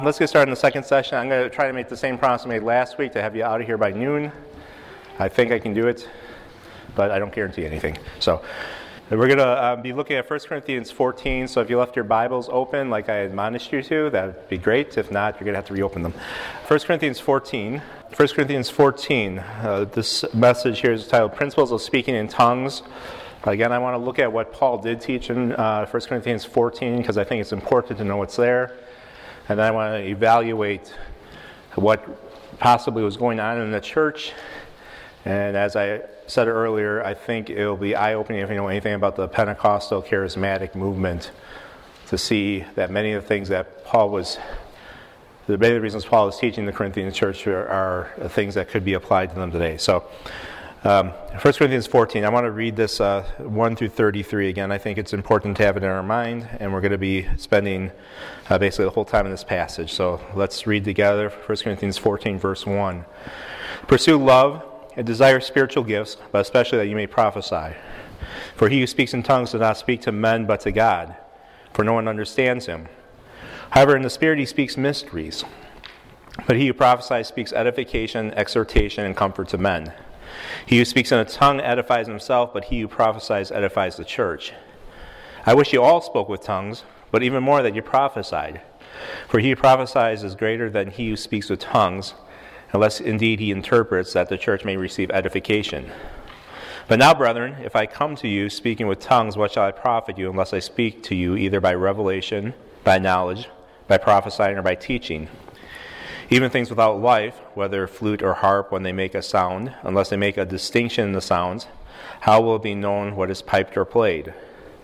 Let's get started in the second session. I'm going to try to make the same promise I made last week to have you out of here by noon. I think I can do it, but I don't guarantee anything. So we're going to be looking at 1 Corinthians 14. So if you left your Bibles open like I admonished you to, that would be great. If not, you're going to have to reopen them. 1 Corinthians 14. 1 Corinthians 14. This message here is titled Principles of Speaking in Tongues. Again, I want to look at what Paul did teach in 1 Corinthians 14 because I think it's important to know what's there. And then I want to evaluate what possibly was going on in the church. And as I said earlier, I think it will be eye-opening if you know anything about the Pentecostal charismatic movement to see that many of the things that the many of the reasons Paul is teaching the Corinthian church are things that could be applied to them today. So 1 Corinthians 14, I want to read this 1 through 33 again. I think it's important to have it in our mind, and we're going to be spending basically the whole time in this passage. So let's read together 1 Corinthians 14, verse 1. Pursue love and desire spiritual gifts, but especially that you may prophesy. For he who speaks in tongues does not speak to men but to God, for no one understands him. However, in the Spirit he speaks mysteries. But he who prophesies speaks edification, exhortation, and comfort to men. He who speaks in a tongue edifies himself, but he who prophesies edifies the church. I wish you all spoke with tongues, but even more that you prophesied. For he who prophesies is greater than he who speaks with tongues, unless indeed he interprets, that the church may receive edification. But now, brethren, if I come to you speaking with tongues, what shall I profit you, unless I speak to you either by revelation, by knowledge, by prophesying, or by teaching? Even things without life, whether flute or harp, when they make a sound, unless they make a distinction in the sounds, how will it be known what is piped or played?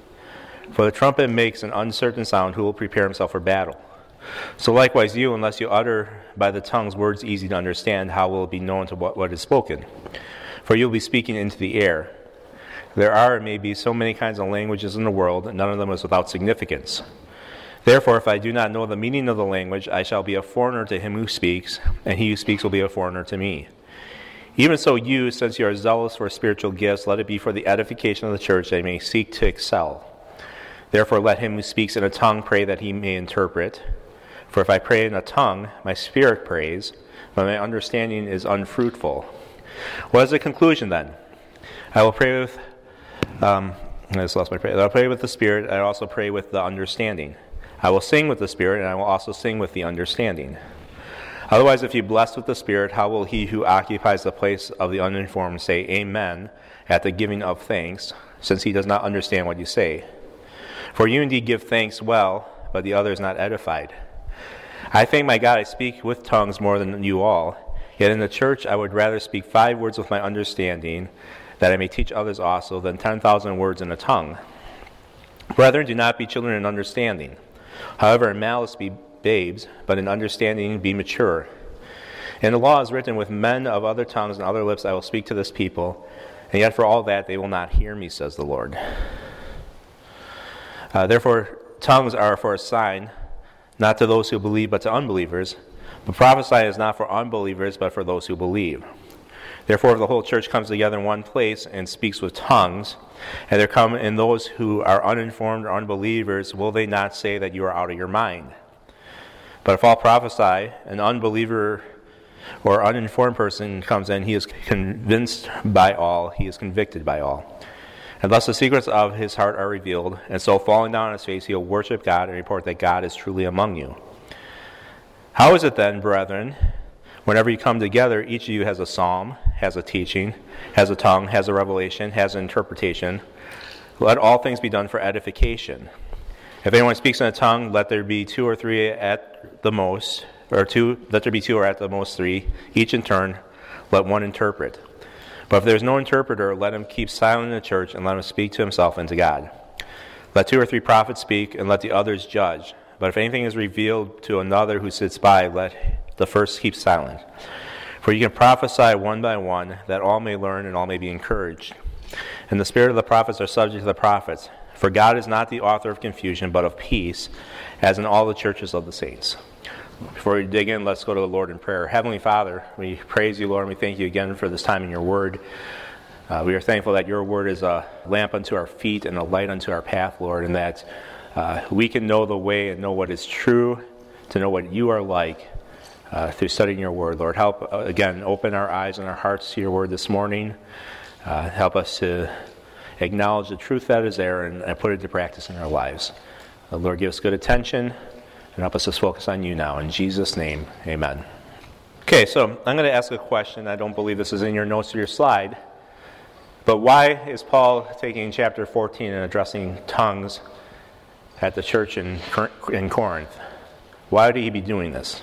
For the trumpet makes an uncertain sound, who will prepare himself for battle? So likewise you, unless you utter by the tongues words easy to understand, how will it be known to what is spoken? For you will be speaking into the air. There are, it may be, so many kinds of languages in the world, and none of them is without significance. Therefore, if I do not know the meaning of the language, I shall be a foreigner to him who speaks, and he who speaks will be a foreigner to me. Even so you, since you are zealous for spiritual gifts, let it be for the edification of the church, that he may seek to excel. Therefore let him who speaks in a tongue pray that he may interpret. For if I pray in a tongue, my spirit prays, but my understanding is unfruitful. What is the conclusion then? I will pray with I will pray with the spirit, I also pray with the understanding. I will sing with the Spirit, and I will also sing with the understanding. Otherwise, if you bless with the Spirit, how will he who occupies the place of the uninformed say Amen at the giving of thanks, since he does not understand what you say? For you indeed give thanks well, but the other is not edified. I thank my God I speak with tongues more than you all, yet in the church I would rather speak 5 words with my understanding, that I may teach others also, than 10,000 words in a tongue. Brethren, do not be children in understanding. However, in malice be babes, but in understanding be mature. And the law is written, with men of other tongues and other lips I will speak to this people, and yet for all that they will not hear me, says the Lord. Therefore, tongues are for a sign, not to those who believe, but to unbelievers. But prophesying is not for unbelievers, but for those who believe. Therefore, if the whole church comes together in one place and speaks with tongues, and there come in those who are uninformed or unbelievers, will they not say that you are out of your mind? But if all prophesy, an unbeliever or uninformed person comes in, he is convinced by all, he is convicted by all. And thus the secrets of his heart are revealed, and so falling down on his face, he will worship God and report that God is truly among you. How is it then, brethren, whenever you come together, each of you has a psalm, has a teaching, has a tongue, has a revelation, has an interpretation? Let all things be done for edification. If anyone speaks in a tongue, let there be 2 or 3 at the most, let there be 2 or at the most 3, each in turn, let one interpret. But if there is no interpreter, let him keep silent in the church, and let him speak to himself and to God. Let 2 or 3 prophets speak, and let the others judge. But if anything is revealed to another who sits by, let the first keep silent. For you can prophesy one by one, that all may learn and all may be encouraged. And the spirit of the prophets are subject to the prophets. For God is not the author of confusion, but of peace, as in all the churches of the saints. Before we dig in, let's go to the Lord in prayer. Heavenly Father, we praise you, Lord, and we thank you again for this time in your word. We are thankful that your word is a lamp unto our feet and a light unto our path, Lord, and that we can know the way and know what is true to know what you are like through studying your word. Lord, help, again, open our eyes and our hearts to your word this morning. Help us to acknowledge the truth that is there and put it to practice in our lives. Lord, give us good attention and help us to focus on you now. In Jesus' name, amen. Okay, so I'm going to ask a question. I don't believe this is in your notes or your slide. But why is Paul taking chapter 14 and addressing tongues at the church in Corinth? Why would he be doing this?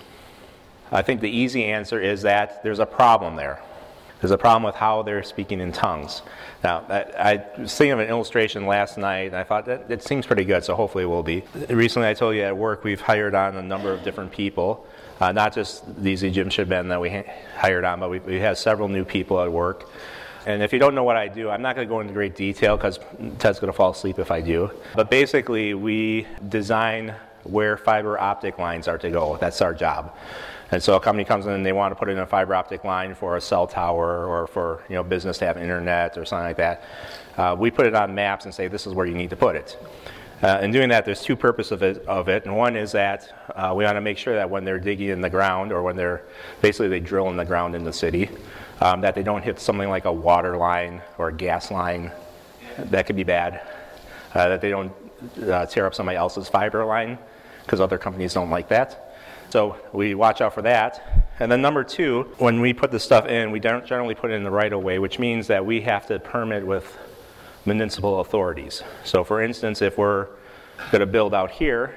I think the easy answer is that there's a problem there. There's a problem with how they're speaking in tongues. Now, I was thinking of an illustration last night, and I thought that it seems pretty good, so hopefully it will be. Recently, I told you at work we've hired on a number of different people, not just these Egyptian men that we hired on, but we have several new people at work. And if you don't know what I do, I'm not going to go into great detail because Ted's going to fall asleep if I do. But basically, we design where fiber optic lines are to go. That's our job. And so a company comes in and they want to put in a fiber optic line for a cell tower or for business to have internet or something like that. We put it on maps and say this is where you need to put it. In doing that, there's two purposes of it. And one is that we want to make sure that when they're digging in the ground or when they drill in the ground in the city, that they don't hit something like a water line or a gas line. That could be bad. That they don't tear up somebody else's fiber line because other companies don't like that. So we watch out for that. And then number two, when we put this stuff in, we don't generally put it in the right-of-way, which means that we have to permit with municipal authorities. So for instance, if we're going to build out here,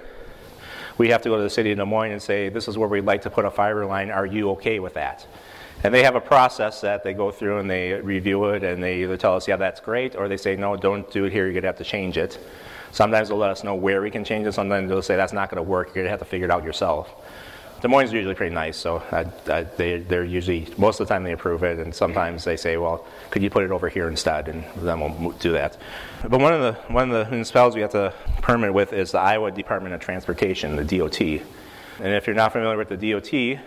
we have to go to the city of Des Moines and say, this is where we'd like to put a fiber line. Are you okay with that? And they have a process that they go through and they review it and they either tell us, yeah, that's great, or they say, no, don't do it here, you're going to have to change it. Sometimes they'll let us know where we can change it. Sometimes they'll say, that's not going to work, you're going to have to figure it out yourself. Des Moines is usually pretty nice, so they're usually, most of the time they approve it, and sometimes they say, well, could you put it over here instead, and then we'll do that. But one of the municipalities we have to permit with is the Iowa Department of Transportation, the DOT. And if you're not familiar with the DOT,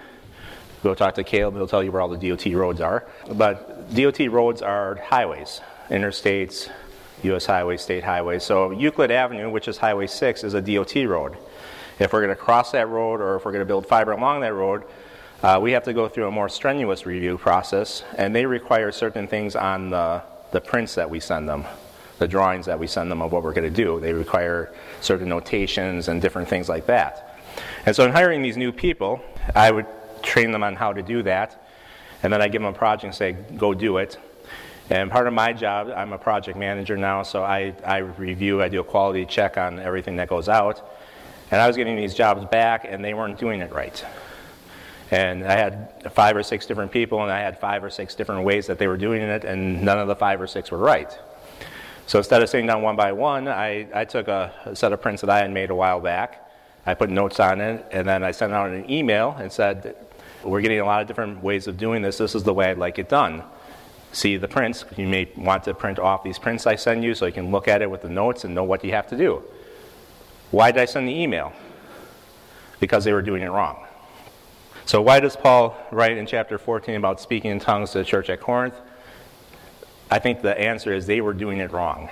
go talk to Caleb, he'll tell you where all the DOT roads are. But DOT roads are highways, interstates, U.S. highways, state highways. So Euclid Avenue, which is Highway 6, is a DOT road. If we're going to cross that road or if we're going to build fiber along that road, we have to go through a more strenuous review process, and they require certain things on the prints that we send them, the drawings that we send them of what we're going to do. They require certain notations and different things like that. And so in hiring these new people, I would train them on how to do that, and then I give them a project and say, go do it. And part of my job, I'm a project manager now, so I review, I do a quality check on everything that goes out. And I was getting these jobs back, and they weren't doing it right. And I had 5 or 6 different people, and I had 5 or 6 different ways that they were doing it, and none of the 5 or 6 were right. So instead of sitting down one by one, I took a set of prints that I had made a while back. I put notes on it, and then I sent out an email and said, we're getting a lot of different ways of doing this. This is the way I'd like it done. See the prints. You may want to print off these prints I send you so you can look at it with the notes and know what you have to do. Why did I send the email? Because they were doing it wrong. So why does Paul write in chapter 14 about speaking in tongues to the church at Corinth? I think the answer is they were doing it wrong.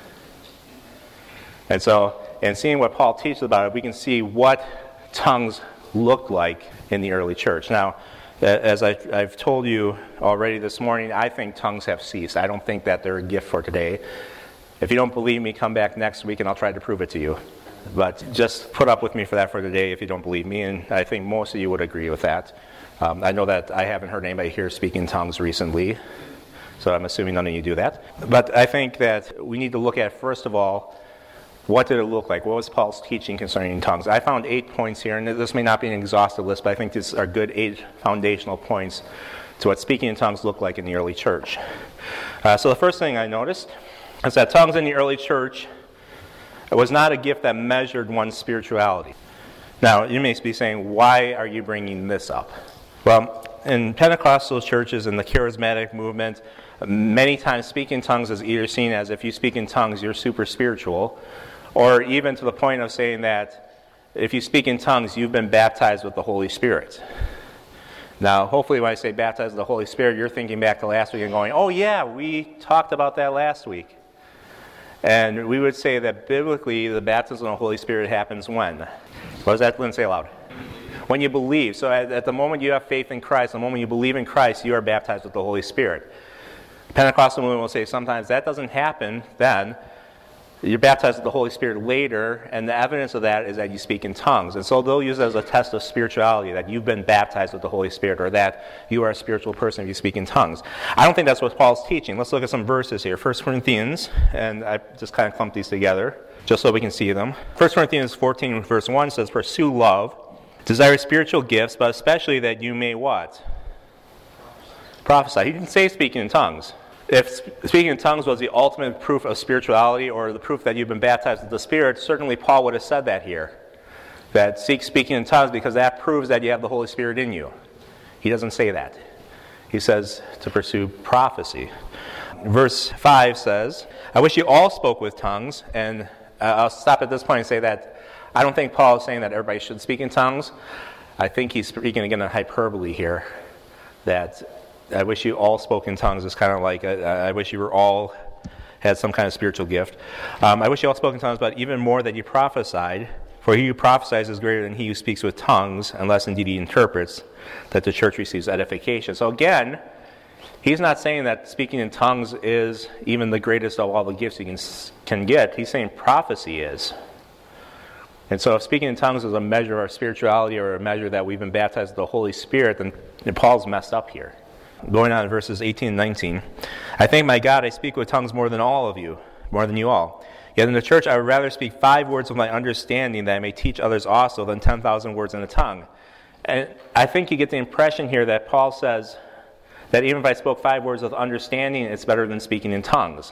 And so, and seeing what Paul teaches about it, we can see what tongues looked like in the early church. Now, as I've told you already this morning, I think tongues have ceased. I don't think that they're a gift for today. If you don't believe me, come back next week and I'll try to prove it to you. But just put up with me for that for today if you don't believe me, and I think most of you would agree with that. I know that I haven't heard anybody here speak in tongues recently, so I'm assuming none of you do that. But I think that we need to look at, first of all, what did it look like? What was Paul's teaching concerning tongues? I found 8 points here, and this may not be an exhaustive list, but I think these are good 8 foundational points to what speaking in tongues looked like in the early church. So the first thing I noticed is that tongues in the early church was not a gift that measured one's spirituality. Now, you may be saying, why are you bringing this up? Well, in Pentecostal churches and the charismatic movement, many times speaking in tongues is either seen as if you speak in tongues, you're super spiritual, or even to the point of saying that if you speak in tongues, you've been baptized with the Holy Spirit. Now, hopefully when I say baptized with the Holy Spirit, you're thinking back to last week and going, oh yeah, we talked about that last week. And we would say that biblically, the baptism of the Holy Spirit happens when? What does that, Lynn, say aloud? when you believe. So at the moment you have faith in Christ, the moment you believe in Christ, you are baptized with the Holy Spirit. Pentecostal movement will say sometimes that doesn't happen then. You're baptized with the Holy Spirit later, and the evidence of that is that you speak in tongues. And so they'll use it as a test of spirituality, that you've been baptized with the Holy Spirit, or that you are a spiritual person if you speak in tongues. I don't think that's what Paul's teaching. Let's look at some verses here. 1 Corinthians, and I just kind of clumped these together, just so we can see them. 1 Corinthians 14, verse 1 says, "Pursue love, desire spiritual gifts, but especially that you may" what? Prophesy. He didn't say speaking in tongues. If speaking in tongues was the ultimate proof of spirituality, or the proof that you've been baptized with the Spirit, certainly Paul would have said that here. That seek speaking in tongues because that proves that you have the Holy Spirit in you. He doesn't say that. He says to pursue prophecy. Verse 5 says, "I wish you all spoke with tongues." And I'll stop at this point and say that I don't think Paul is saying that everybody should speak in tongues. I think he's speaking again in hyperbole here. That I wish you all spoke in tongues is kind of like, I wish you were all had some kind of spiritual gift. I wish you all spoke in tongues, but even more that you prophesied. For he who prophesies is greater than he who speaks with tongues, unless indeed he interprets, that the church receives edification. So again, he's not saying that speaking in tongues is even the greatest of all the gifts you can get. He's saying prophecy is. And so if speaking in tongues is a measure of our spirituality, or a measure that we've been baptized with the Holy Spirit, then Paul's messed up here. Going on in verses 18 and 19. "I thank my God I speak with tongues more than all of you, more than you all. Yet in the church I would rather speak 5 words of my understanding, that I may teach others also, than 10,000 words in a tongue." And I think you get the impression here that Paul says that even if I spoke 5 words of understanding, it's better than speaking in tongues.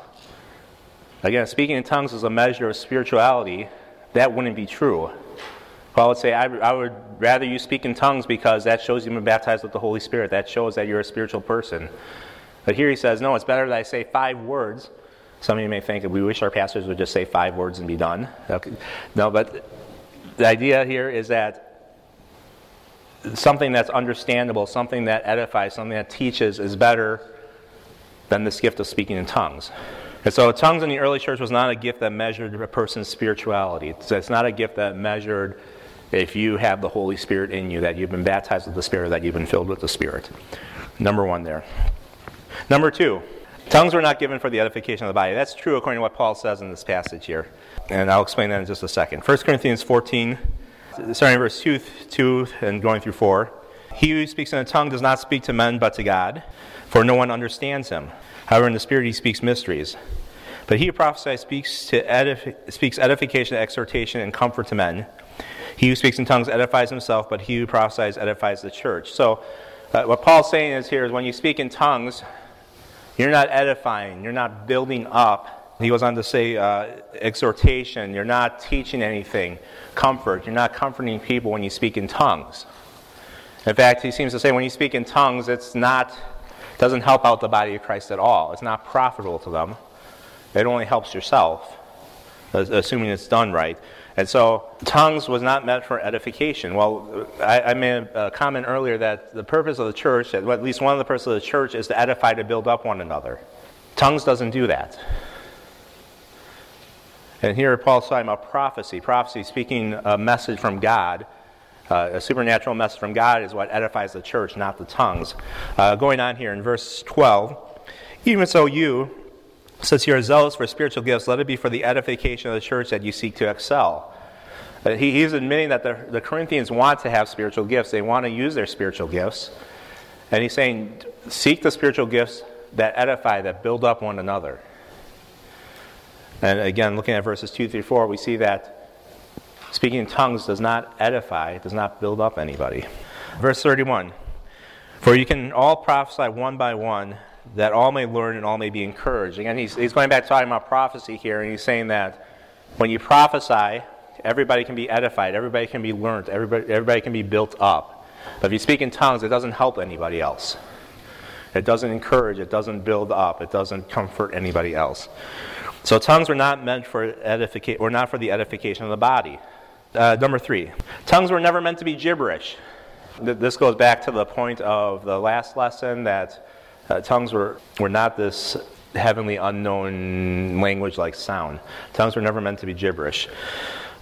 Again, speaking in tongues is a measure of spirituality. That wouldn't be true. Paul would say, I would rather you speak in tongues because that shows you've been baptized with the Holy Spirit. That shows that you're a spiritual person. But here he says, no, it's better that I say 5 words. Some of you may think, we wish our pastors would just say 5 words and be done. Okay. No, but the idea here is that something that's understandable, something that edifies, something that teaches is better than this gift of speaking in tongues. And so tongues in the early church was not a gift that measured a person's spirituality. It's not a gift that measured if you have the Holy Spirit in you, that you've been baptized with the Spirit, that you've been filled with the Spirit. Number 1 there. Number 2, tongues were not given for the edification of the body. That's true according to what Paul says in this passage here. And I'll explain that in just a second. 1 Corinthians 14, starting in verse 2 and going through 4. "He who speaks in a tongue does not speak to men but to God, for no one understands him. However, in the Spirit he speaks mysteries. But he who prophesies speaks edification, exhortation, and comfort to men. He who speaks in tongues edifies himself, but he who prophesies edifies the church." So what Paul's saying is here is when you speak in tongues, you're not edifying, you're not building up. He goes on to say exhortation, you're not teaching anything. Comfort, you're not comforting people when you speak in tongues. In fact, he seems to say when you speak in tongues, it doesn't help out the body of Christ at all. It's not profitable to them. It only helps yourself, assuming it's done right. And so tongues was not meant for edification. Well, I made a comment earlier that the purpose of the church, at least one of the purposes of the church, is to edify, to build up one another. Tongues doesn't do that. And here Paul's talking about prophecy. Prophecy, speaking a message from God, a supernatural message from God, is what edifies the church, not the tongues. Going on here in verse 12, "Even so you, since you are zealous for spiritual gifts, let it be for the edification of the church that you seek to excel." He's admitting that the Corinthians want to have spiritual gifts. They want to use their spiritual gifts. And he's saying, seek the spiritual gifts that edify, that build up one another. And again, looking at verses 2 through 4, we see that speaking in tongues does not edify, does not build up anybody. Verse 31, "For you can all prophesy one by one, that all may learn and all may be encouraged." Again, he's going back to talking about prophecy here, and he's saying that when you prophesy, everybody can be edified, everybody can be learned, everybody can be built up. But if you speak in tongues, it doesn't help anybody else. It doesn't encourage, it doesn't build up, it doesn't comfort anybody else. So tongues were not meant for edification, or not for the edification of the body. Number 3, tongues were never meant to be gibberish. This goes back to the point of the last lesson that tongues were not this heavenly unknown language like sound. Tongues were never meant to be gibberish.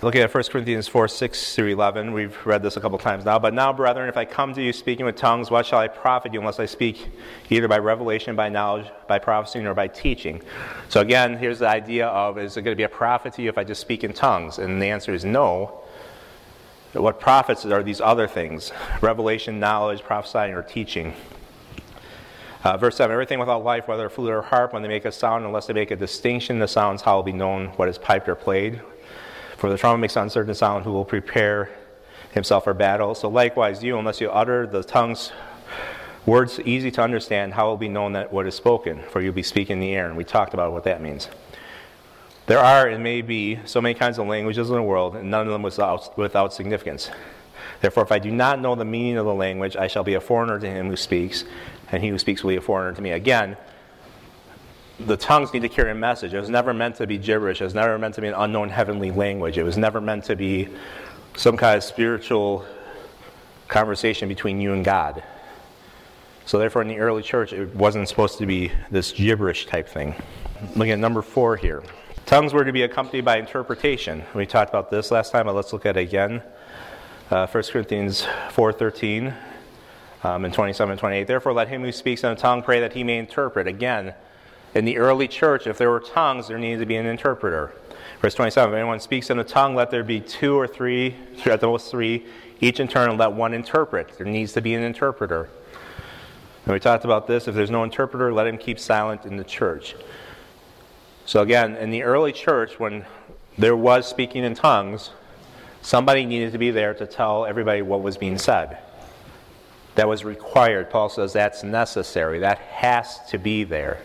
Looking at 1 Corinthians 4, 6 through 11, we've read this a couple times now. But now, brethren, if I come to you speaking with tongues, what shall I profit you unless I speak either by revelation, by knowledge, by prophesying, or by teaching? So again, here's the idea of, is it going to be a profit to you if I just speak in tongues? And the answer is no. What profits are these other things? Revelation, knowledge, prophesying, or teaching. Verse 7, everything without life, whether a flute or harp, when they make a sound, unless they make a distinction, the sounds how will be known what is piped or played. For the trumpet makes uncertain sound, who will prepare himself for battle. So likewise you, unless you utter the tongues, words easy to understand, how will be known that what is spoken? For you'll be speaking in the air. And we talked about what that means. There are and may be so many kinds of languages in the world, and none of them without significance. Therefore, if I do not know the meaning of the language, I shall be a foreigner to him who speaks, and he who speaks will be a foreigner to me. Again, the tongues need to carry a message. It was never meant to be gibberish. It was never meant to be an unknown heavenly language. It was never meant to be some kind of spiritual conversation between you and God. So therefore, in the early church, it wasn't supposed to be this gibberish type thing. Looking at number 4 here. Tongues were to be accompanied by interpretation. We talked about this last time, but let's look at it again. 1 Corinthians 4:13 and 27 and 28. Therefore, let him who speaks in a tongue pray that he may interpret. Again, in the early church, if there were tongues, there needed to be an interpreter. Verse 27, if anyone speaks in a tongue, let there be 2 or 3, at the most 3, each in turn, and let one interpret. There needs to be an interpreter. And we talked about this. If there's no interpreter, let him keep silent in the church. So again, in the early church, when there was speaking in tongues, somebody needed to be there to tell everybody what was being said. That was required. Paul says that's necessary. That has to be there.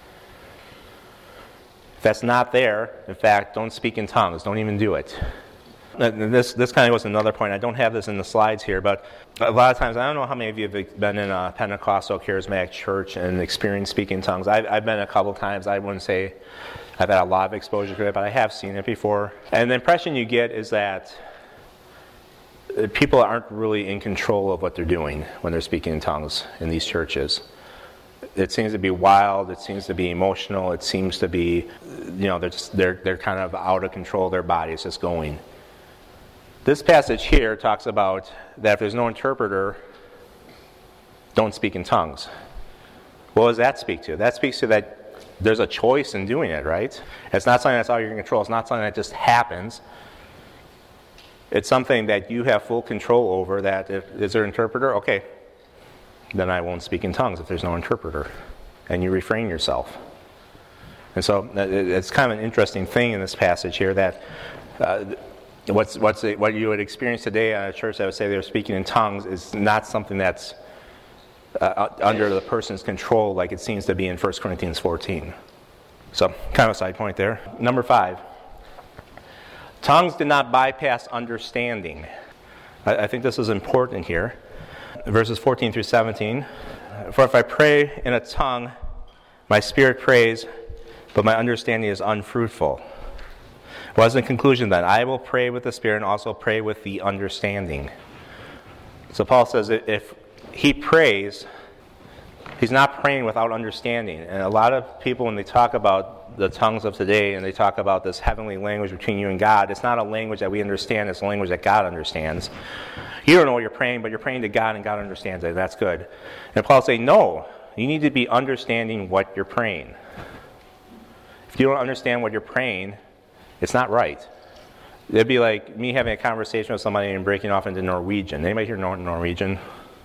If that's not there, in fact, don't speak in tongues. Don't even do it. This kind of was another point. I don't have this in the slides here, but a lot of times, I don't know how many of you have been in a Pentecostal charismatic church and experienced speaking in tongues. I've been a couple times. I wouldn't say I've had a lot of exposure to it, but I have seen it before. And the impression you get is that people aren't really in control of what they're doing when they're speaking in tongues in these churches. It seems to be wild. It seems to be emotional. It seems to be, they're kind of out of control. Their body's just going. This passage here talks about that if there's no interpreter, don't speak in tongues. What does that speak to? That speaks to that there's a choice in doing it, right? It's not something that's out of your control. It's not something that just happens. It's something that you have full control over. That is there an interpreter? Okay, then I won't speak in tongues if there's no interpreter. And you refrain yourself. And so it's kind of an interesting thing in this passage here that what you would experience today at a church that would say they're speaking in tongues is not something that's under the person's control like it seems to be in 1 Corinthians 14. So, kind of a side point there. Number 5. Tongues did not bypass understanding. I think this is important here. Verses 14 through 17. For if I pray in a tongue, my spirit prays, but my understanding is unfruitful. What is the conclusion then? I will pray with the spirit and also pray with the understanding. So Paul says that if he prays, he's not praying without understanding. And a lot of people, when they talk about the tongues of today and they talk about this heavenly language between you and God, it's not a language that we understand, it's a language that God understands. You don't know what you're praying, but you're praying to God and God understands it. That's good. And Paul's saying, no, you need to be understanding what you're praying. If you don't understand what you're praying, it's not right. It'd be like me having a conversation with somebody and breaking off into Norwegian. Anybody here know Norwegian?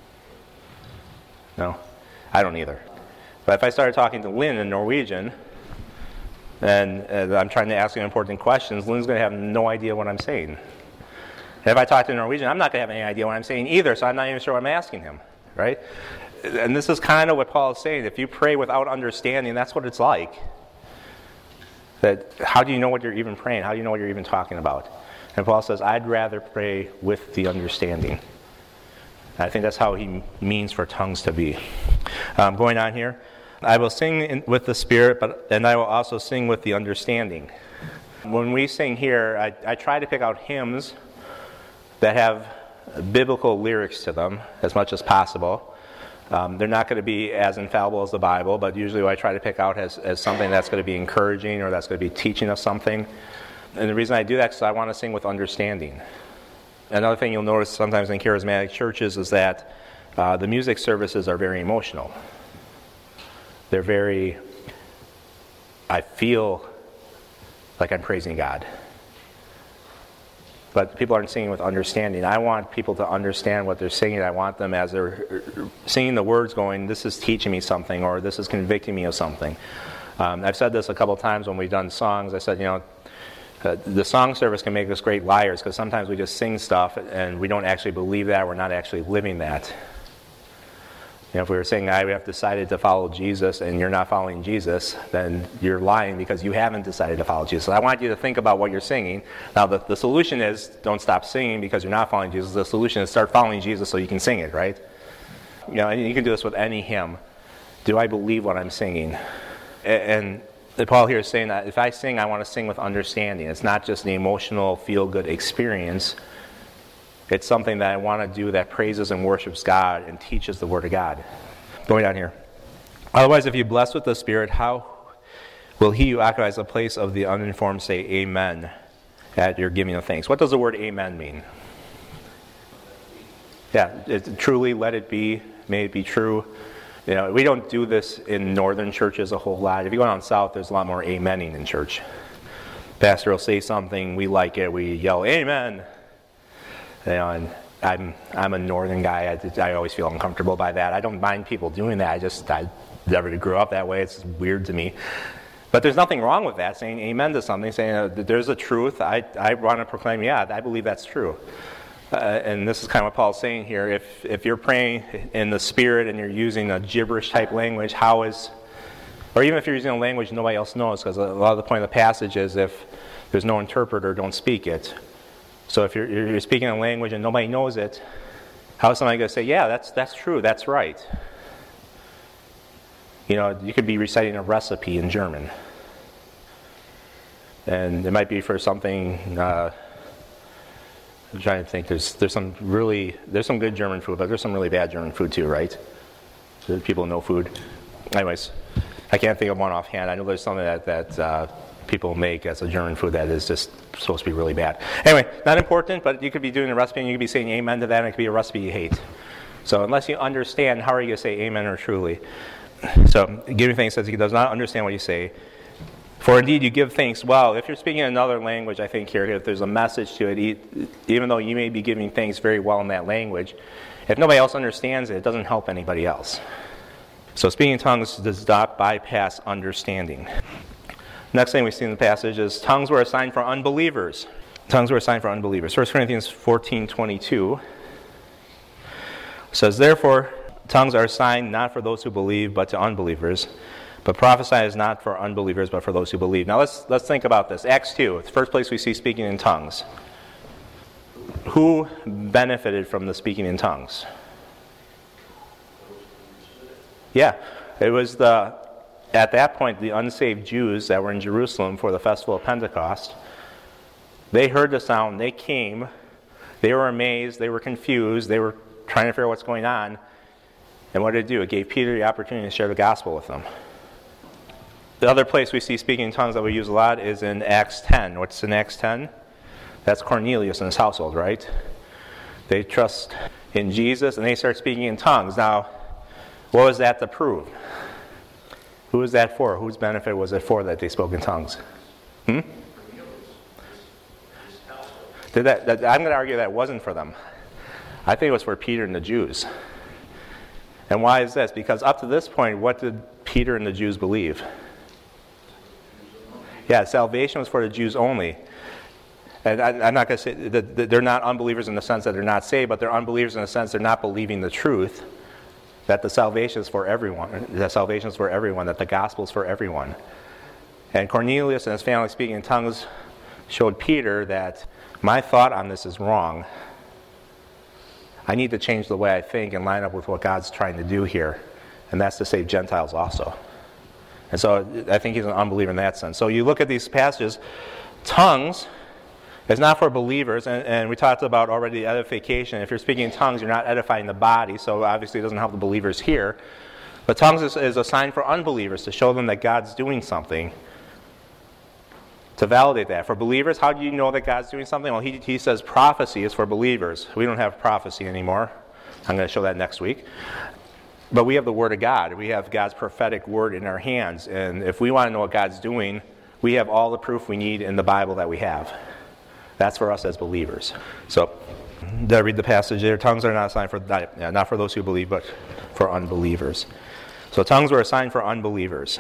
No? I don't either. But if I started talking to Lynn in Norwegian, and I'm trying to ask him important questions, Lynn's going to have no idea what I'm saying. And if I talk to Norwegian, I'm not going to have any idea what I'm saying either, so I'm not even sure what I'm asking him, right? And this is kind of what Paul is saying. If you pray without understanding, that's what it's like. That how do you know what you're even praying? How do you know what you're even talking about? And Paul says, I'd rather pray with the understanding. And I think that's how he means for tongues to be. Going on here. I will sing with the Spirit, and I will also sing with the understanding. When we sing here, I try to pick out hymns that have biblical lyrics to them as much as possible. They're not going to be as infallible as the Bible, but usually what I try to pick out as something that's going to be encouraging or that's going to be teaching us something. And the reason I do that is because I want to sing with understanding. Another thing you'll notice sometimes in charismatic churches is that the music services are very emotional. They're very, I feel like I'm praising God. But people aren't singing with understanding. I want people to understand what they're singing. I want them, as they're singing the words, going, this is teaching me something, or this is convicting me of something. I've said this a couple times when we've done songs. I said, the song service can make us great liars, because sometimes we just sing stuff and we don't actually believe that. We're not actually living that. If we were saying, I have decided to follow Jesus, and you're not following Jesus, then you're lying because you haven't decided to follow Jesus. So I want you to think about what you're singing. Now, the solution is don't stop singing because you're not following Jesus. The solution is start following Jesus so you can sing it, right? And you can do this with any hymn. Do I believe what I'm singing? And Paul here is saying that if I sing, I want to sing with understanding. It's not just an emotional, feel-good experience. It's something that I want to do that praises and worships God and teaches the Word of God. Going down here. Otherwise, if you bless with the Spirit, how will he who occupies the place of the uninformed say amen at your giving of thanks? What does the word amen mean? Yeah, truly, let it be, may it be true. We don't do this in northern churches a whole lot. If you go down south, there's a lot more amening in church. Pastor will say something, we like it, we yell amen. And I'm a northern guy. I always feel uncomfortable by that. I don't mind people doing that. I never grew up that way. It's weird to me. But there's nothing wrong with that, saying amen to something, saying there's a truth. I want to proclaim, I believe that's true. And this is kind of what Paul's saying here. If you're praying in the Spirit and you're using a gibberish type language, or even if you're using a language nobody else knows, because a lot of the point of the passage is if there's no interpreter, don't speak it. So if you're speaking a language and nobody knows it, how is somebody going to say, yeah, that's true, that's right? You could be reciting a recipe in German. And it might be for something, I'm trying to think, there's some good German food, but there's some really bad German food too, right? So people know food. Anyways, I can't think of one offhand. I know there's something that people make as a German food that is just supposed to be really bad. Anyway, not important, but you could be doing a recipe and you could be saying amen to that, and it could be a recipe you hate. So unless you understand, how are you going to say amen or truly? So giving thanks says he does not understand what you say. For indeed you give thanks well. If you're speaking another language, I think here, if there's a message to it, even though you may be giving thanks very well in that language, if nobody else understands it, it doesn't help anybody else. So speaking in tongues does not bypass understanding. Next thing we see in the passage is tongues were assigned for unbelievers. Tongues were assigned for unbelievers. 1 Corinthians 14:22 says, therefore, tongues are assigned not for those who believe, but to unbelievers. But prophesy is not for unbelievers, but for those who believe. Now let's think about this. Acts 2, it's the first place we see speaking in tongues. Who benefited from the speaking in tongues? Yeah, it was at that point, the unsaved Jews that were in Jerusalem for the festival of Pentecost. They heard the sound, they came, they were amazed, they were confused, they were trying to figure out what's going on. And what did it do? It gave Peter the opportunity to share the gospel with them. The other place we see speaking in tongues that we use a lot is in Acts 10. What's in Acts 10? That's Cornelius and his household, right? They trust in Jesus and they start speaking in tongues. Now, what was that to prove? Who was that for? Whose benefit was it for that they spoke in tongues? I'm going to argue that it wasn't for them. I think it was for Peter and the Jews. And why is this? Because up to this point, what did Peter and the Jews believe? Yeah, salvation was for the Jews only. And I'm not going to say that they're not unbelievers in the sense that they're not saved, but they're unbelievers in the sense they're not believing the truth. That the salvation is for everyone. That salvation is for everyone. That the gospel is for everyone. And Cornelius and his family speaking in tongues showed Peter that my thought on this is wrong. I need to change the way I think and line up with what God's trying to do here. And that's to save Gentiles also. And so I think he's an unbeliever in that sense. So you look at these passages, tongues is not for believers, and we talked about already the edification. If you're speaking in tongues, you're not edifying the body, so obviously it doesn't help the believers here. But tongues is a sign for unbelievers to show them that God's doing something to validate that. For believers, how do you know that God's doing something? Well, he says prophecy is for believers. We don't have prophecy anymore. I'm going to show that next week. But we have the Word of God. We have God's prophetic word in our hands. And if we want to know what God's doing, we have all the proof we need in the Bible that we have. That's for us as believers. So, did I read the passage there? Tongues are not a sign for, not for those who believe, but for unbelievers. So tongues were a sign for unbelievers.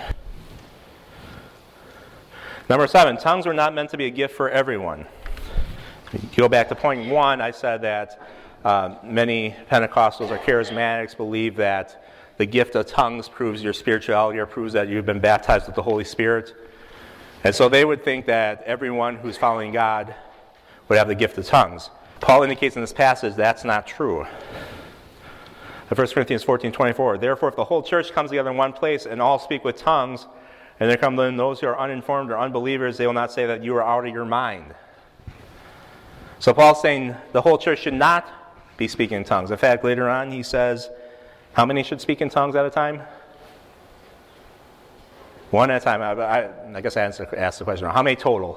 Number 7, tongues were not meant to be a gift for everyone. Go back to point 1, I said that many Pentecostals or charismatics believe that the gift of tongues proves your spirituality or proves that you've been baptized with the Holy Spirit. And so they would think that everyone who's following God would have the gift of tongues. Paul indicates in this passage that's not true. In 1 Corinthians 14:24, therefore if the whole church comes together in one place and all speak with tongues, and there come then those who are uninformed or unbelievers, they will not say that you are out of your mind. So Paul's saying the whole church should not be speaking in tongues. In fact, later on he says, how many should speak in tongues at a time? One at a time. I guess I asked the question, how many total?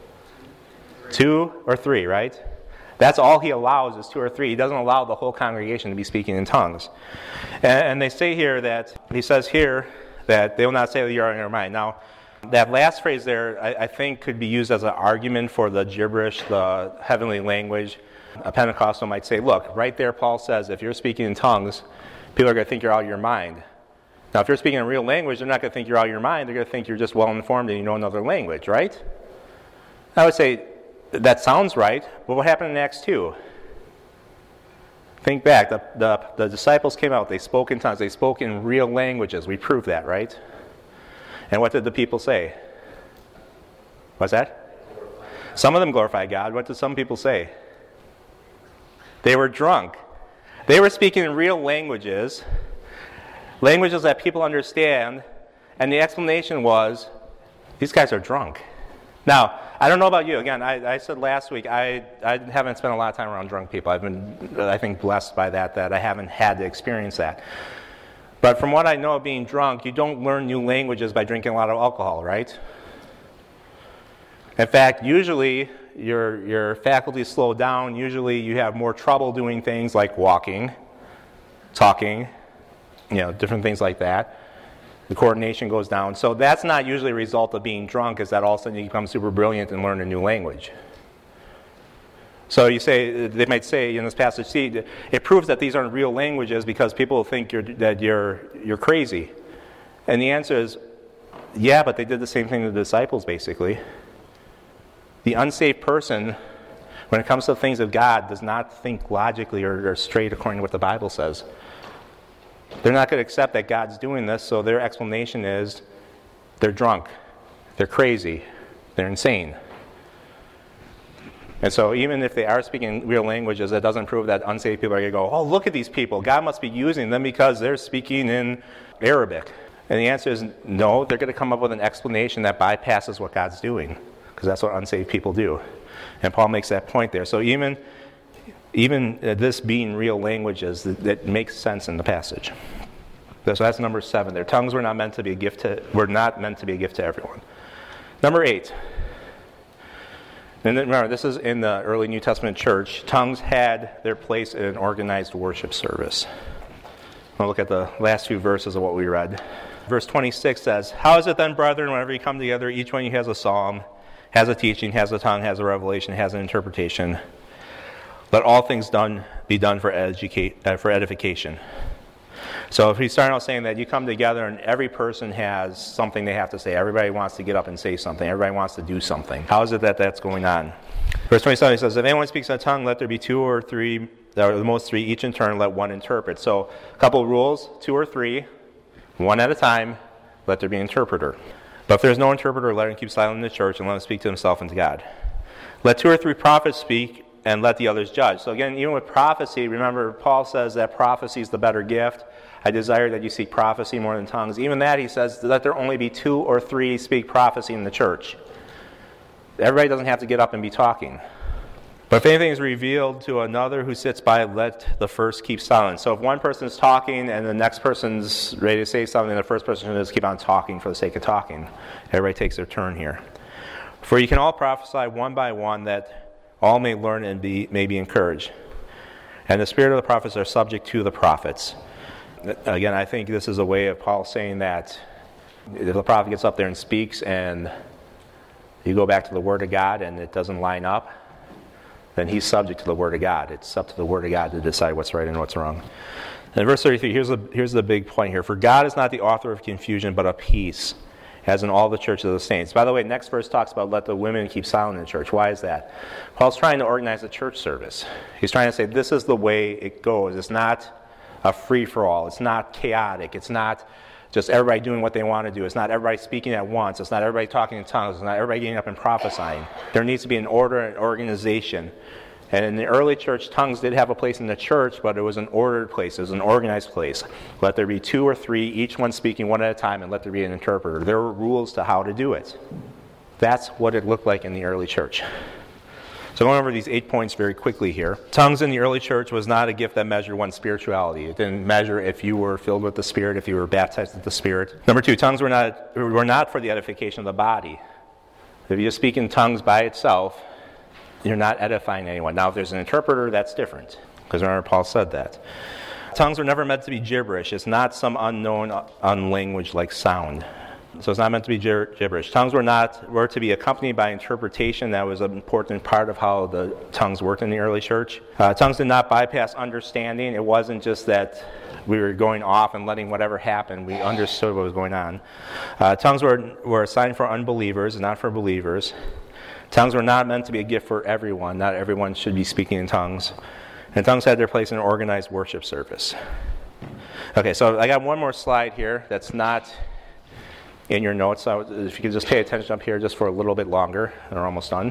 2 or 3, right? That's all he allows is 2 or 3. He doesn't allow the whole congregation to be speaking in tongues. And they say here that, he says here, that they will not say that you're in your mind. Now, that last phrase there, I think could be used as an argument for the gibberish, the heavenly language. A Pentecostal might say, look, right there Paul says if you're speaking in tongues, people are going to think you're out of your mind. Now, if you're speaking in real language, they're not going to think you're out of your mind. They're going to think you're just well-informed and you know another language, right? I would say, that sounds right, but what happened in Acts 2? Think back, the disciples came out, they spoke in tongues, they spoke in real languages. We proved that, right? And what did the people say? What's that? Some of them glorified God. What did some people say? They were drunk. They were speaking in real languages that people understand, and the explanation was, these guys are drunk. Now, I don't know about you. Again, I said last week, I haven't spent a lot of time around drunk people. I've been, I think, blessed by that I haven't had to experience that. But from what I know of being drunk, you don't learn new languages by drinking a lot of alcohol, right? In fact, usually your faculties slow down. Usually you have more trouble doing things like walking, talking, different things like that. The coordination goes down. So that's not usually a result of being drunk, is that all of a sudden you become super brilliant and learn a new language. So they might say in this passage, see, it proves that these aren't real languages because people think that you're crazy. And the answer is, yeah, but they did the same thing to the disciples, basically. The unsaved person, when it comes to things of God, does not think logically or straight according to what the Bible says. They're not going to accept that God's doing this, so their explanation is they're drunk, they're crazy, they're insane. And so even if they are speaking real languages, that doesn't prove that unsaved people are going to go, oh, look at these people. God must be using them because they're speaking in Arabic. And the answer is no, they're going to come up with an explanation that bypasses what God's doing, because that's what unsaved people do. And Paul makes that point there. So even this being real languages, that makes sense in the passage. So that's number 7 there. Tongues were not meant to be a gift to everyone. Number 8. And remember, this is in the early New Testament church. Tongues had their place in an organized worship service. I'll look at the last few verses of what we read. Verse 26 says, how is it then, brethren, whenever you come together, each one of you has a psalm, has a teaching, has a tongue, has a revelation, has an interpretation. Let all things be done for edification. So if we start out saying that you come together and every person has something they have to say, everybody wants to get up and say something, everybody wants to do something. How is it that that's going on? Verse 27 says, if anyone speaks in a tongue, let there be 2 or 3, or the most 3, each in turn, let one interpret. So a couple of rules, 2 or 3, one at a time, let there be an interpreter. But if there's no interpreter, let him keep silent in the church and let him speak to himself and to God. Let 2 or 3 prophets speak, and let the others judge. So again, even with prophecy, remember Paul says that prophecy is the better gift. I desire that you seek prophecy more than tongues. Even that, he says, let there only be 2 or 3 speak prophecy in the church. Everybody doesn't have to get up and be talking. But if anything is revealed to another who sits by, let the first keep silent. So if one person is talking and the next person's ready to say something, the first person should just keep on talking for the sake of talking. Everybody takes their turn here. For you can all prophesy one by one, that all may learn and may be encouraged. And the spirit of the prophets are subject to the prophets. Again, I think this is a way of Paul saying that if the prophet gets up there and speaks and you go back to the Word of God and it doesn't line up, then he's subject to the Word of God. It's up to the Word of God to decide what's right and what's wrong. And verse 33, here's the big point here. For God is not the author of confusion, but of peace, as in all the churches of the saints. By the way, next verse talks about let the women keep silent in the church. Why is that? Paul's trying to organize a church service. He's trying to say this is the way it goes. It's not a free-for-all. It's not chaotic. It's not just everybody doing what they want to do. It's not everybody speaking at once. It's not everybody talking in tongues. It's not everybody getting up and prophesying. There needs to be an order and organization. And in the early church, tongues did have a place in the church, but it was an ordered place. It was an organized place. Let there be 2 or 3, each one speaking one at a time, and let there be an interpreter. There were rules to how to do it. That's what it looked like in the early church. So going over these 8 points very quickly here. Tongues in the early church was not a gift that measured one's spirituality. It didn't measure if you were filled with the Spirit, if you were baptized with the Spirit. Number 2, tongues were not for the edification of the body. If you just speak in tongues by itself, you're not edifying anyone. Now, if there's an interpreter, that's different, because remember, Paul said that. Tongues were never meant to be gibberish. It's not some unknown language-like sound. So it's not meant to be gibberish. Tongues were to be accompanied by interpretation. That was an important part of how the tongues worked in the early church. Tongues did not bypass understanding. It wasn't just that we were going off and letting whatever happen. We understood what was going on. Tongues were assigned for unbelievers, not for believers. Tongues were not meant to be a gift for everyone. Not everyone should be speaking in tongues. And tongues had their place in an organized worship service. Okay, so I got one more slide here that's not in your notes. So if you could just pay attention up here just for a little bit longer. We're almost done.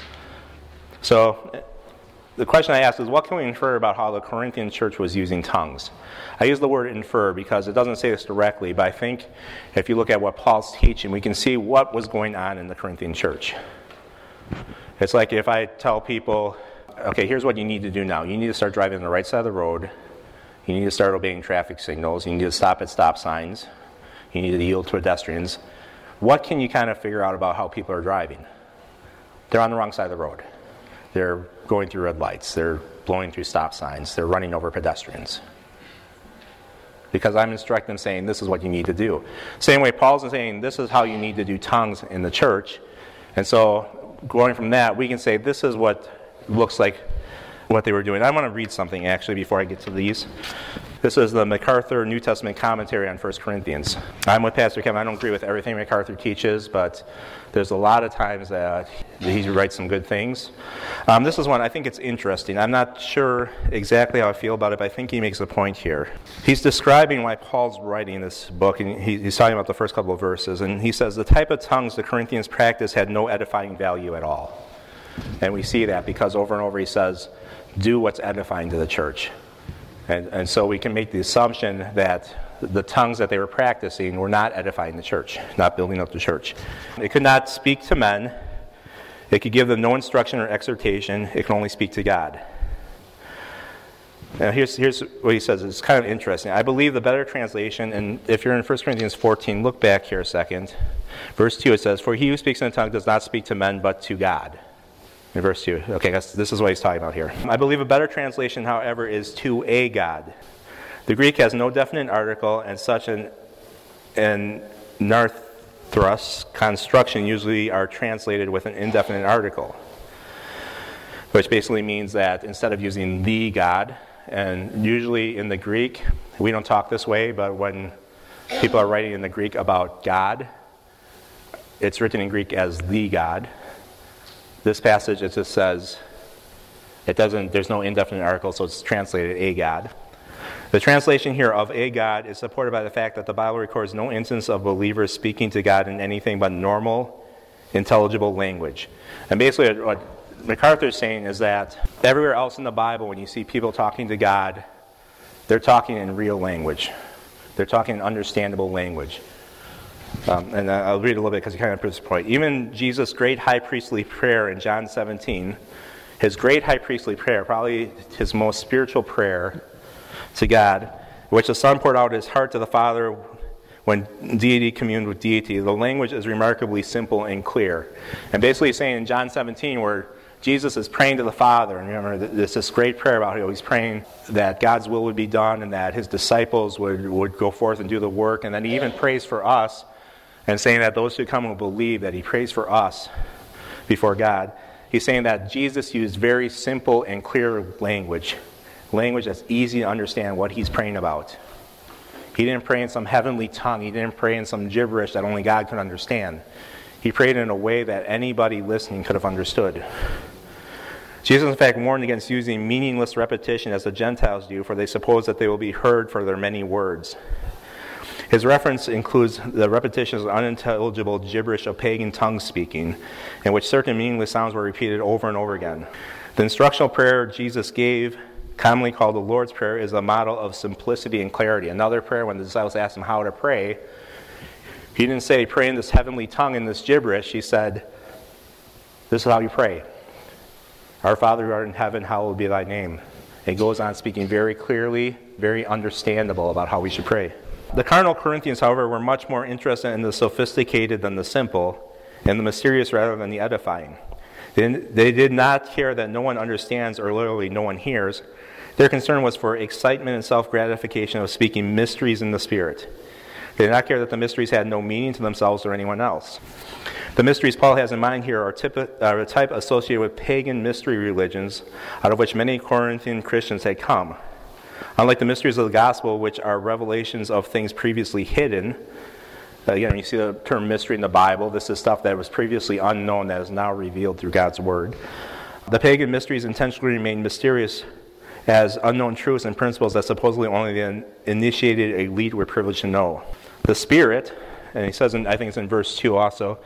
So the question I asked is, what can we infer about how the Corinthian church was using tongues? I use the word infer because it doesn't say this directly, but I think if you look at what Paul's teaching, we can see what was going on in the Corinthian church. It's like if I tell people, okay, here's what you need to do now. You need to start driving on the right side of the road. You need to start obeying traffic signals. You need to stop at stop signs. You need to yield to pedestrians. What can you kind of figure out about how people are driving? They're on the wrong side of the road. They're going through red lights. They're blowing through stop signs. They're running over pedestrians. Because I'm instructing them saying, this is what you need to do. Same way Paul's saying, this is how you need to do tongues in the church. And so, going from that, we can say this is what looks like what they were doing. I want to read something, actually, before I get to these. This is the MacArthur New Testament commentary on 1 Corinthians. I'm with Pastor Kevin. I don't agree with everything MacArthur teaches, but there's a lot of times that he writes some good things. This is one, I think it's interesting. I'm not sure exactly how I feel about it, but I think he makes a point here. He's describing why Paul's writing this book, and he's talking about the first couple of verses, and he says, the type of tongues the Corinthians practiced had no edifying value at all. And we see that because over and over he says, do what's edifying to the church. And so we can make the assumption that the tongues that they were practicing were not edifying the church, not building up the church. It could not speak to men. It could give them no instruction or exhortation. It can only speak to God. Now here's what he says. It's kind of interesting. I believe the better translation, and if you're in 1 Corinthians 14, look back here a second. Verse 2, it says, for he who speaks in a tongue does not speak to men but to God. In verse 2. Okay, this is what he's talking about here. I believe a better translation, however, is to a God. The Greek has no definite article, and such an narthrus construction usually are translated with an indefinite article, which basically means that instead of using the God, and usually in the Greek, we don't talk this way, but when people are writing in the Greek about God, it's written in Greek as the God. This passage, it just says, there's no indefinite article, so it's translated a God. The translation here of a God is supported by the fact that the Bible records no instance of believers speaking to God in anything but normal, intelligible language. And basically what MacArthur is saying is that everywhere else in the Bible, when you see people talking to God, they're talking in real language. They're talking in understandable language. And I'll read a little bit because he kind of proves the point. Even Jesus' great high priestly prayer in John 17, his great high priestly prayer, probably his most spiritual prayer to God, which the Son poured out his heart to the Father when deity communed with deity. The language is remarkably simple and clear. And basically saying in John 17 where Jesus is praying to the Father, and remember this great prayer about how he's praying that God's will would be done and that his disciples would go forth and do the work, and then he even prays for us and saying that those who come will believe, that he prays for us before God. He's saying that Jesus used very simple and clear language that's easy to understand what he's praying about. He didn't pray in some heavenly tongue. He didn't pray in some gibberish that only God could understand. He prayed in a way that anybody listening could have understood. Jesus, in fact, warned against using meaningless repetition as the Gentiles do, for they suppose that they will be heard for their many words. His reference includes the repetition of unintelligible gibberish of pagan tongue speaking, in which certain meaningless sounds were repeated over and over again. The instructional prayer Jesus gave, commonly called the Lord's Prayer, is a model of simplicity and clarity. Another prayer, when the disciples asked him how to pray, he didn't say, pray in this heavenly tongue, in this gibberish. He said, this is how you pray. Our Father who art in heaven, hallowed be thy name. It goes on speaking very clearly, very understandable about how we should pray. The carnal Corinthians, however, were much more interested in the sophisticated than the simple, and the mysterious rather than the edifying. They did not care that no one understands or literally no one hears. Their concern was for excitement and self-gratification of speaking mysteries in the Spirit. They did not care that the mysteries had no meaning to themselves or anyone else. The mysteries Paul has in mind here are a type associated with pagan mystery religions, out of which many Corinthian Christians had come. Unlike the mysteries of the gospel, which are revelations of things previously hidden, again, you see the term mystery in the Bible. This is stuff that was previously unknown that is now revealed through God's Word. The pagan mysteries intentionally remain mysterious as unknown truths and principles that supposedly only the initiated elite were privileged to know. The Spirit, and he says, I think it's in verse 2 also,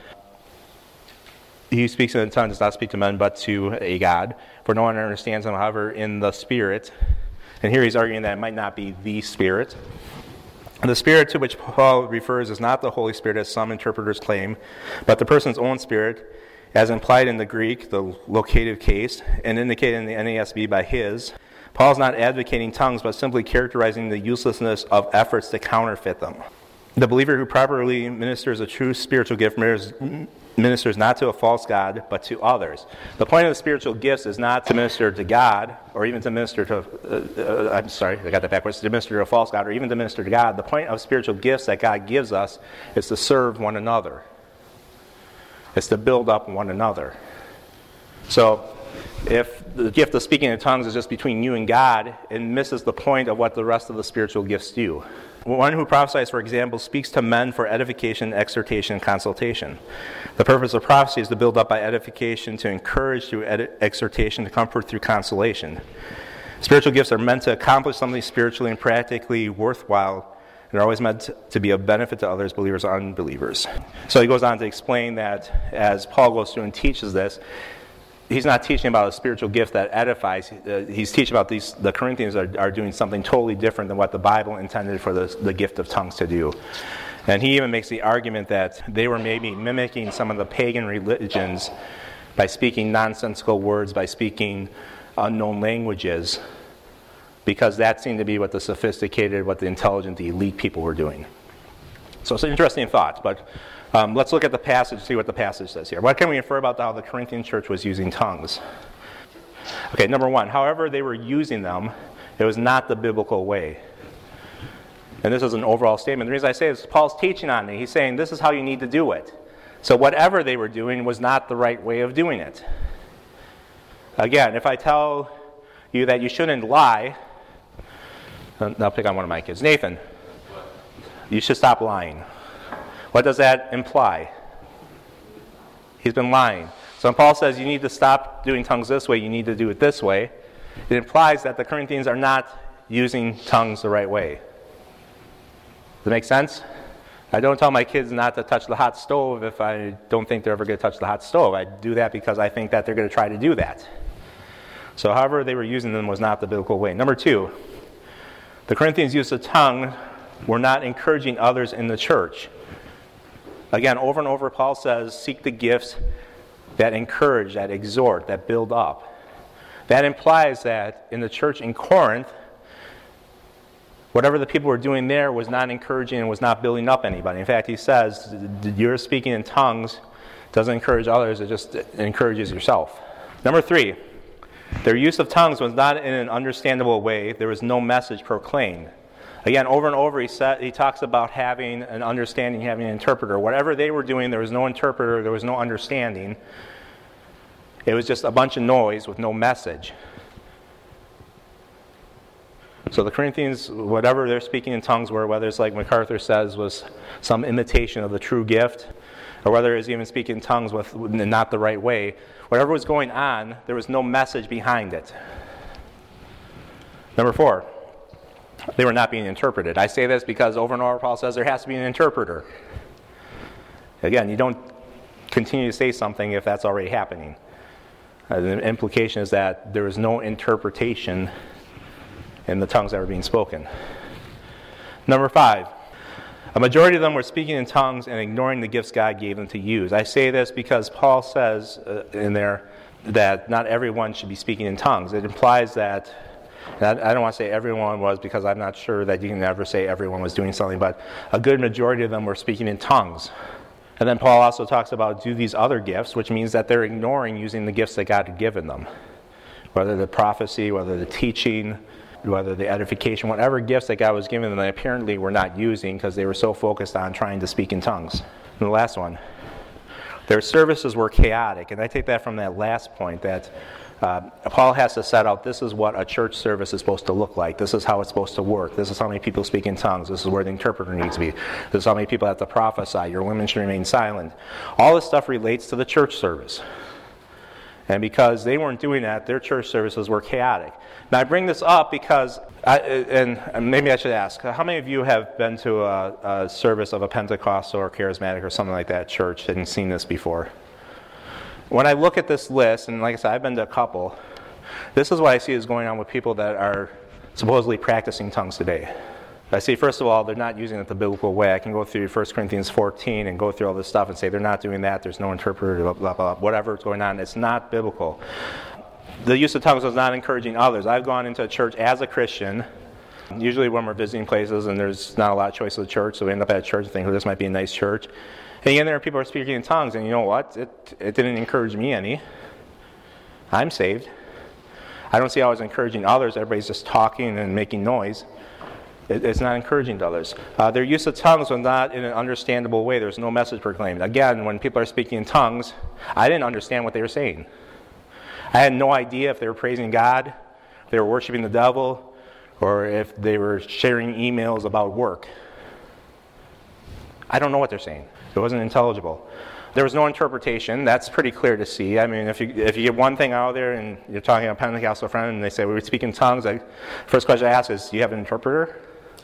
he who speaks in a tongue does not speak to men but to a God, for no one understands him, however, in the Spirit. And here he's arguing that it might not be the Spirit. And the Spirit to which Paul refers is not the Holy Spirit, as some interpreters claim, but the person's own spirit, as implied in the Greek, the locative case, and indicated in the NASB by his. Paul's not advocating tongues, but simply characterizing the uselessness of efforts to counterfeit them. The believer who properly ministers a true spiritual gift ministers not to a false god, but to others. The point of the spiritual gifts is not to minister to God, or even to minister to, to minister to a false god, or even to minister to God. The point of spiritual gifts that God gives us is to serve one another. It's to build up one another. So, if the gift of speaking in tongues is just between you and God, it misses the point of what the rest of the spiritual gifts do. One who prophesies, for example, speaks to men for edification, exhortation, and consultation. The purpose of prophecy is to build up by edification, to encourage through exhortation, to comfort through consolation. Spiritual gifts are meant to accomplish something spiritually and practically worthwhile, and are always meant to be of benefit to others, believers or unbelievers. So he goes on to explain that as Paul goes through and teaches this, he's not teaching about a spiritual gift that edifies. He's teaching about the Corinthians are doing something totally different than what the Bible intended for the gift of tongues to do. And he even makes the argument that they were maybe mimicking some of the pagan religions by speaking nonsensical words, by speaking unknown languages, because that seemed to be what the sophisticated, what the intelligent, the elite people were doing. So it's an interesting thought, but let's look at the passage, see what the passage says here. What can we infer about how the Corinthian church was using tongues? Okay, number one, however they were using them, it was not the biblical way. And this is an overall statement. The reason I say this is Paul's teaching on it. He's saying this is how you need to do it. So whatever they were doing was not the right way of doing it. Again, if I tell you that you shouldn't lie, I'll pick on one of my kids. Nathan, you should stop lying. What does that imply? He's been lying. So when Paul says you need to stop doing tongues this way, you need to do it this way, it implies that the Corinthians are not using tongues the right way. Does that make sense? I don't tell my kids not to touch the hot stove if I don't think they're ever going to touch the hot stove. I do that because I think that they're going to try to do that. So however they were using them was not the biblical way. Number two, the Corinthians' use of tongue were not encouraging others in the church. Again, over and over, Paul says, seek the gifts that encourage, that exhort, that build up. That implies that in the church in Corinth, Whatever the people were doing there was not encouraging and was not building up anybody. In fact, he says, your speaking in tongues doesn't encourage others, it just encourages yourself. Number 3, their use of tongues was not in an understandable way. There was no message proclaimed. Again, over and over, he talks about having an understanding, having an interpreter. Whatever they were doing, there was no interpreter, there was no understanding. It was just a bunch of noise with no message. So the Corinthians, whatever they're speaking in tongues were, whether it's like MacArthur says, was some imitation of the true gift, or whether it was even speaking in tongues with not the right way, whatever was going on, there was no message behind it. Number 4, they were not being interpreted. I say this because over and over Paul says there has to be an interpreter. Again, you don't continue to say something if that's already happening. The implication is that there was no interpretation in the tongues that were being spoken. Number 5, a majority of them were speaking in tongues and ignoring the gifts God gave them to use. I say this because Paul says in there that not everyone should be speaking in tongues. It implies that, and I don't want to say everyone was because I'm not sure that you can ever say everyone was doing something, but a good majority of them were speaking in tongues. And then Paul also talks about do these other gifts, which means that they're ignoring using the gifts that God had given them. Whether the prophecy, whether the teaching, whether the edification, whatever gifts that God was giving them, they apparently were not using because they were so focused on trying to speak in tongues. And the last one, their services were chaotic. And I take that from that last point that Paul has to set out, this is what a church service is supposed to look like. This is how it's supposed to work. This is how many people speak in tongues. This is where the interpreter needs to be. This is how many people have to prophesy. Your women should remain silent. All this stuff relates to the church service. And because they weren't doing that, their church services were chaotic. Now I bring this up because, and maybe I should ask, how many of you have been to a service of a Pentecostal or charismatic or something like that church and seen this before? When I look at this list, and like I said, I've been to a couple, this is what I see is going on with people that are supposedly practicing tongues today. I see, first of all, they're not using it the biblical way. I can go through 1 Corinthians 14 and go through all this stuff and say they're not doing that, there's no interpreter, blah, blah, blah, whatever's going on. It's not biblical. The use of tongues was not encouraging others. I've gone into a church as a Christian, usually when we're visiting places and there's not a lot of choice of the church, so we end up at a church and think, oh, this might be a nice church. And again, there are people who are speaking in tongues, and you know what? It didn't encourage me any. I'm saved. I don't see how it's encouraging others. Everybody's just talking and making noise. It's not encouraging to others. Their use of tongues was not in an understandable way. There's no message proclaimed. Again, when people are speaking in tongues, I didn't understand what they were saying. I had no idea if they were praising God, if they were worshiping the devil, or if they were sharing emails about work. I don't know what they're saying. It wasn't intelligible. There was no interpretation. That's pretty clear to see. I mean, if you get one thing out there and you're talking to a Pentecostal friend and they say, we speak in tongues, first question I ask is, do you have an interpreter?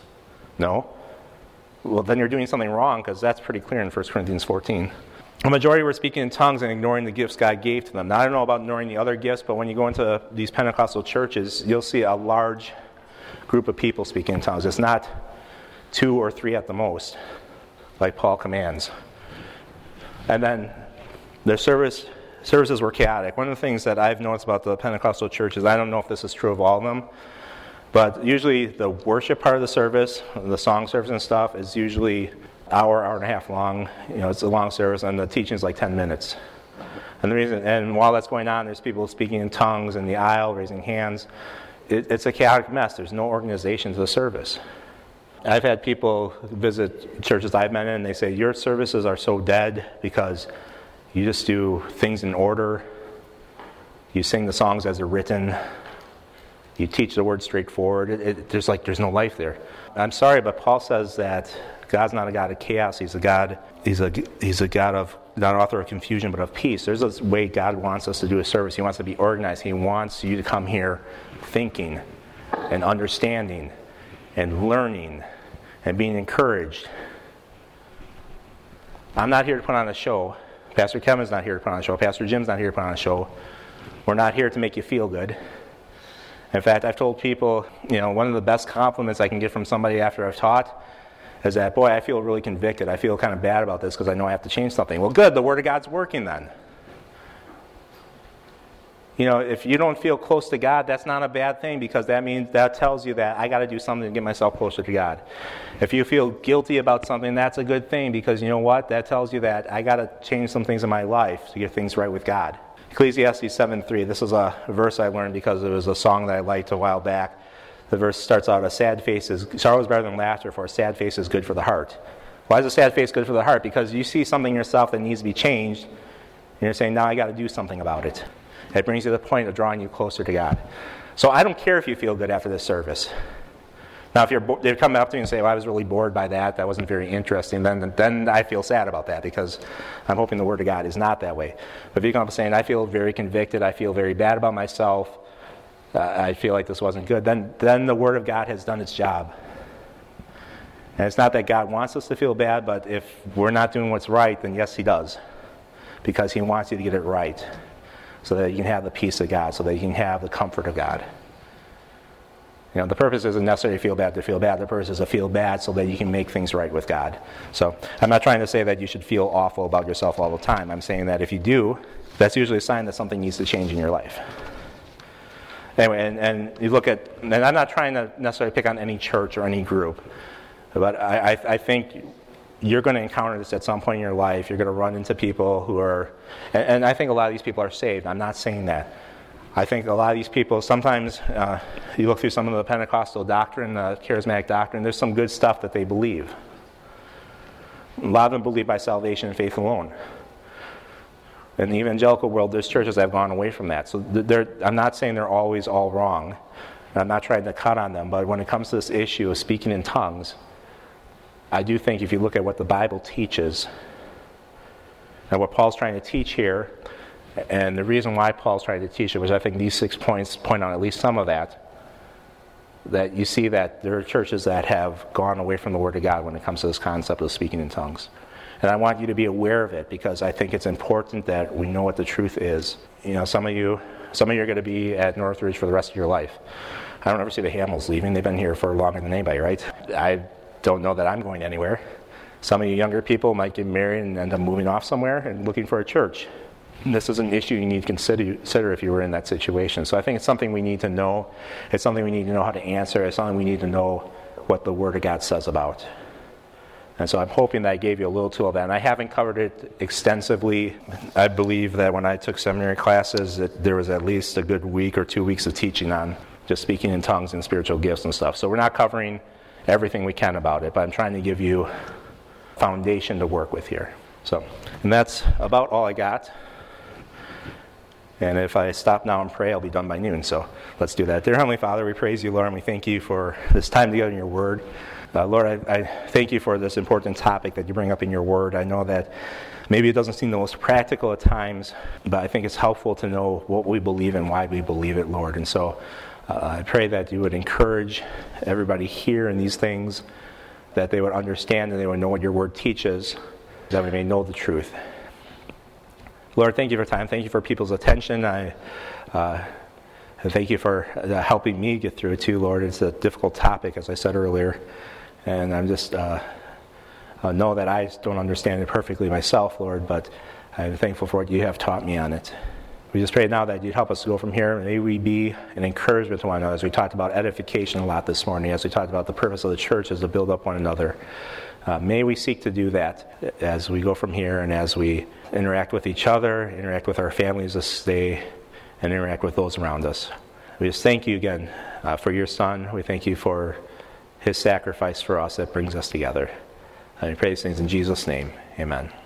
No. Well, then you're doing something wrong because that's pretty clear in 1 Corinthians 14. A majority were speaking in tongues and ignoring the gifts God gave to them. Now, I don't know about ignoring the other gifts, but when you go into these Pentecostal churches, you'll see a large group of people speaking in tongues. It's not 2 or 3 at the most, like Paul commands. And then their services were chaotic. One of the things that I've noticed about the Pentecostal churches, I don't know if this is true of all of them, but usually the worship part of the service, the song service and stuff, is usually hour and a half long. You know, it's a long service, and the teaching is like 10 minutes. And while that's going on, there's people speaking in tongues in the aisle, raising hands. It's a chaotic mess. There's no organization to the service. I've had people visit churches I've been in, and they say, your services are so dead because you just do things in order. You sing the songs as they're written. You teach the word straightforward. There's no life there. I'm sorry, but Paul says that God's not a God of chaos. He's a God of, not an author of confusion, but of peace. There's this way God wants us to do a service. He wants to be organized. He wants you to come here thinking and understanding and learning and being encouraged. I'm not here to put on a show. Pastor Kevin's not here to put on a show. Pastor Jim's not here to put on a show. We're not here to make you feel good. In fact, I've told people, one of the best compliments I can get from somebody after I've taught is that, boy, I feel really convicted. I feel kind of bad about this because I know I have to change something. Well, good, the Word of God's working then. if you don't feel close to God, that's not a bad thing, because that tells you that I got to do something to get myself closer to God. If you feel guilty about something, that's a good thing, because you know what? That tells you that I got to change some things in my life to get things right with God. Ecclesiastes 7:3. This is a verse I learned because it was a song that I liked a while back. The verse starts out, sorrow is better than laughter, for a sad face is good for the heart. Why is a sad face good for the heart? Because you see something in yourself that needs to be changed, and you're saying, now I got to do something about it. It brings you to the point of drawing you closer to God. So I don't care if you feel good after this service. Now, if they come up to me and say, well, I was really bored by that, that wasn't very interesting, then I feel sad about that, because I'm hoping the Word of God is not that way. But if you come up saying, I feel very convicted, I feel very bad about myself, I feel like this wasn't good, then the Word of God has done its job. And it's not that God wants us to feel bad, but if we're not doing what's right, then yes, He does. Because He wants you to get it right, so that you can have the peace of God, so that you can have the comfort of God. The purpose isn't necessarily to feel bad. The purpose is to feel bad so that you can make things right with God. So I'm not trying to say that you should feel awful about yourself all the time. I'm saying that if you do, that's usually a sign that something needs to change in your life. Anyway, and you look at, and I'm not trying to necessarily pick on any church or any group, but I think you're going to encounter this at some point in your life. You're going to run into people who are, and I think a lot of these people are saved. I'm not saying that. I think a lot of these people, sometimes you look through some of the Pentecostal doctrine, the charismatic doctrine, there's some good stuff that they believe. A lot of them believe by salvation and faith alone. In the evangelical world, there's churches that have gone away from that. So I'm not saying they're always all wrong. I'm not trying to cut on them, but when it comes to this issue of speaking in tongues, I do think if you look at what the Bible teaches, and what Paul's trying to teach here, and the reason why Paul's trying to teach it, which I think these 6 points point on at least some of that you see that there are churches that have gone away from the Word of God when it comes to this concept of speaking in tongues. And I want you to be aware of it, because I think it's important that we know what the truth is. Some of you are going to be at Northridge for the rest of your life. I don't ever see the Hamels leaving. They've been here for longer than anybody, right? I don't know that I'm going anywhere. Some of you younger people might get married and end up moving off somewhere and looking for a church. And this is an issue you need to consider if you were in that situation. So I think it's something we need to know. It's something we need to know how to answer. It's something we need to know what the Word of God says about. And so I'm hoping that I gave you a little tool of that. And I haven't covered it extensively. I believe that when I took seminary classes, that there was at least a good week or 2 weeks of teaching on just speaking in tongues and spiritual gifts and stuff. So we're not covering everything we can about it, but I'm trying to give you a foundation to work with here. And that's about all I got. And if I stop now and pray, I'll be done by noon. So let's do that. Dear Heavenly Father, we praise you, Lord, and we thank you for this time together in your Word. Lord, I thank you for this important topic that you bring up in your Word. I know that maybe it doesn't seem the most practical at times, but I think it's helpful to know what we believe and why we believe it, Lord. And so I pray that you would encourage everybody here in these things, that they would understand and they would know what your Word teaches, that we may know the truth. Lord, thank you for time. Thank you for people's attention. I thank you for helping me get through it too, Lord. It's a difficult topic, as I said earlier. And I'm just know that I don't understand it perfectly myself, Lord, but I'm thankful for what you have taught me on it. We just pray now that you'd help us to go from here. May we be an encouragement to one another, as we talked about edification a lot this morning, as we talked about the purpose of the church is to build up one another. May we seek to do that as we go from here and as we interact with each other, interact with our families this day, and interact with those around us. We just thank you again for your Son. We thank you for his sacrifice for us that brings us together. And we pray these things in Jesus' name. Amen.